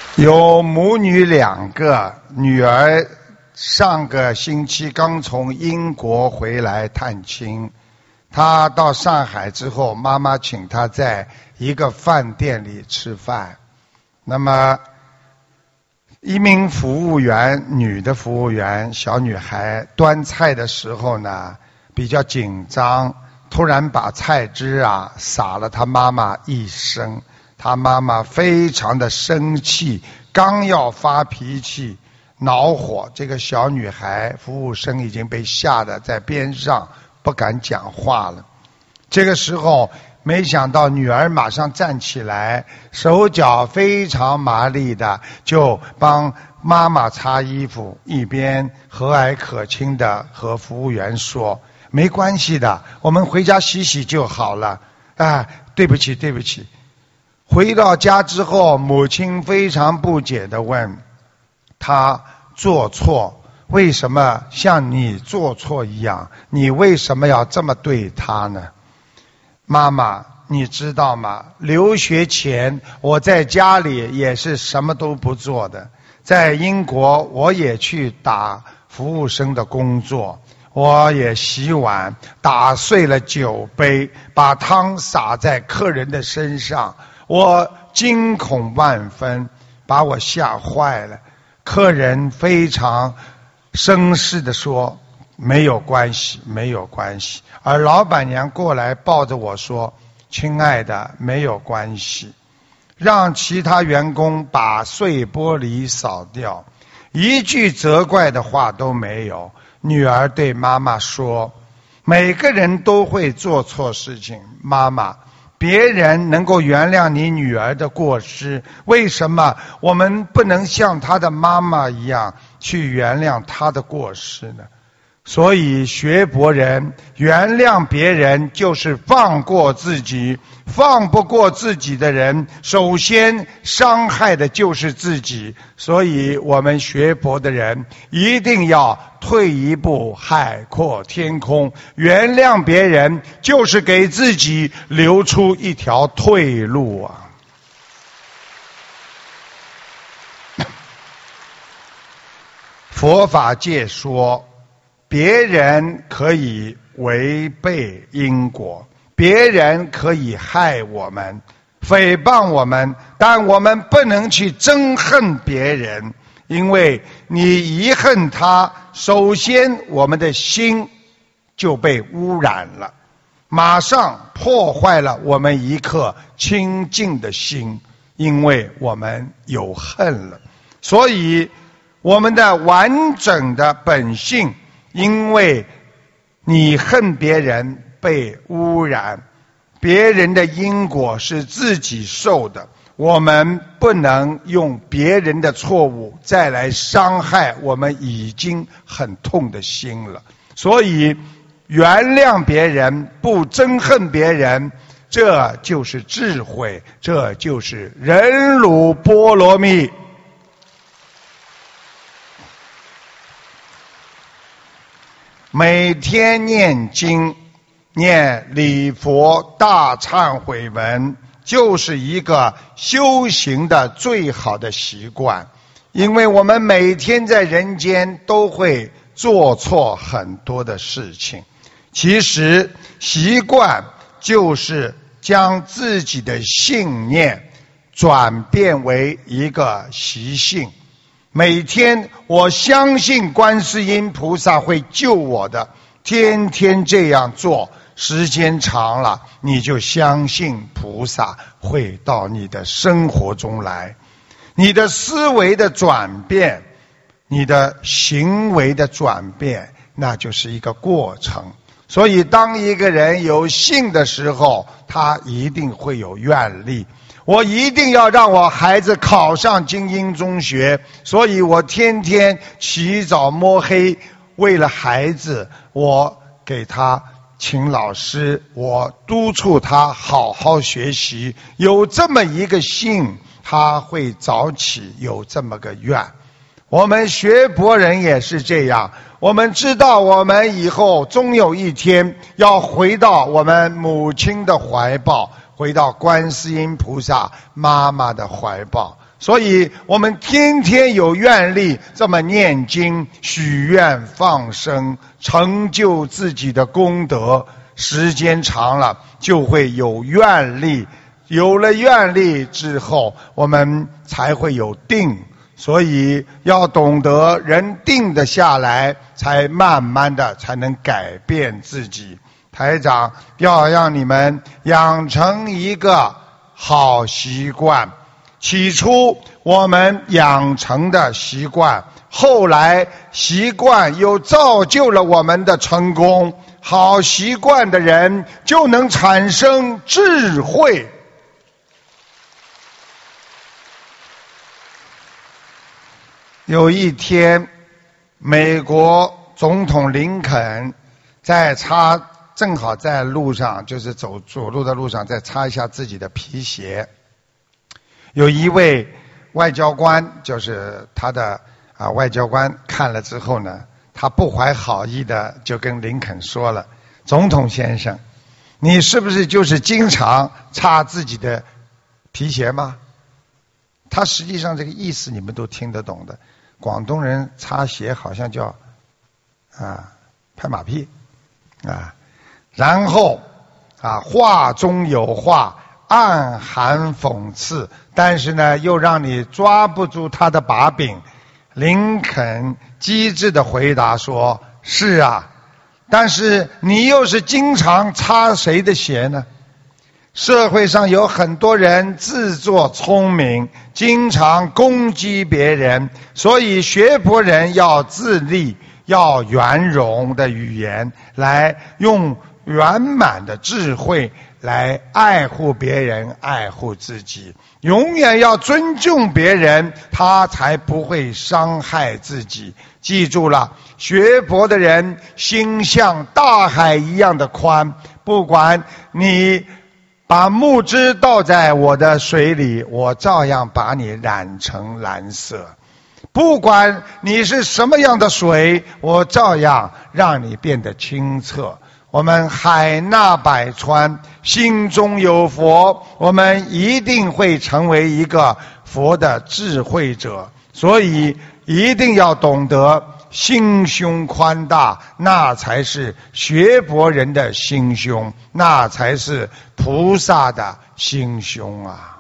有母女2个，女儿上个星期刚从英国回来探亲。她到上海之后，妈妈请她在一个饭店里吃饭。那么一名服务员，女的服务员，小女孩端菜的时候呢比较紧张，突然把菜汁洒了她妈妈一身。她妈妈非常的生气，刚要发脾气恼火，这个小女孩服务生已经被吓得在边上不敢讲话了。这个时候没想到女儿马上站起来，手脚非常麻利的就帮妈妈擦衣服，一边和蔼可亲的和服务员说，没关系的，我们回家洗洗就好了。对不起对不起。回到家之后，母亲非常不解地问，她做错，为什么像你做错一样？你为什么要这么对她呢？妈妈，你知道吗？留学前我在家里也是什么都不做的，在英国我也去打服务生的工作，我也洗碗，打碎了酒杯，把汤洒在客人的身上，我惊恐万分，把我吓坏了。客人非常绅士地说，没有关系没有关系。而老板娘过来抱着我说，亲爱的，没有关系。让其他员工把碎玻璃扫掉，一句责怪的话都没有。女儿对妈妈说，每个人都会做错事情，妈妈，别人能够原谅你女儿的过失，为什么我们不能像她的妈妈一样去原谅她的过失呢？所以学佛人原谅别人就是放过自己，放不过自己的人，首先伤害的就是自己。所以我们学佛的人一定要退一步海阔天空，原谅别人就是给自己留出一条退路啊！佛法界说，别人可以违背因果，别人可以害我们，诽谤我们，但我们不能去憎恨别人，因为你遗恨他，首先我们的心就被污染了，马上破坏了我们一颗清净的心，因为我们有恨了。所以我们的完整的本性，因为你恨别人被污染，别人的因果是自己受的，我们不能用别人的错误再来伤害我们已经很痛的心了。所以原谅别人，不憎恨别人，这就是智慧，这就是忍辱波罗蜜。每天念经，念礼佛大忏悔文，就是一个修行的最好的习惯。因为我们每天在人间都会做错很多的事情，其实习惯就是将自己的信念转变为一个习性。每天我相信观世音菩萨会救我的，天天这样做，时间长了，你就相信菩萨会到你的生活中来。你的思维的转变，你的行为的转变，那就是一个过程。所以当一个人有信的时候，他一定会有愿力。我一定要让我孩子考上精英中学，所以我天天起早摸黑，为了孩子，我给他请老师，我督促他好好学习。有这么一个信，他会早起，有这么个愿。我们学佛人也是这样，我们知道我们以后终有一天要回到我们母亲的怀抱，回到观世音菩萨妈妈的怀抱。 所以我们天天有愿力这么念经、许愿、放生，成就自己的功德，时间长了就会有愿力，有了愿力之后，我们才会有定。所以要懂得人定得下来，才慢慢的才能改变自己。台长要让你们养成一个好习惯，起初我们养成的习惯，后来习惯又造就了我们的成功。好习惯的人就能产生智慧。有一天，美国总统林肯正好在路上，就是走路的路上，再擦一下自己的皮鞋。有一位外交官，就是他的外交官看了之后呢，他不怀好意的就跟林肯说了：“总统先生，你是不是就是经常擦自己的皮鞋吗？”他实际上这个意思你们都听得懂的。广东人擦鞋好像叫拍马屁然后话中有话，暗含讽刺，但是呢又让你抓不住他的把柄。林肯机智的回答说：“是啊，但是你又是经常擦谁的鞋呢？社会上有很多人自作聪明，经常攻击别人，所以学佛人要自立，要圆融的语言，来用圆满的智慧来爱护别人，爱护自己，永远要尊重别人，他才不会伤害自己。记住了，学佛的人心像大海一样的宽，不管你把木汁倒在我的水里，我照样把你染成蓝色。不管你是什么样的水，我照样让你变得清澈。我们海纳百川，心中有佛，我们一定会成为一个佛的智慧者。所以一定要懂得心胸宽大，那才是学佛人的心胸，那才是菩萨的心胸啊。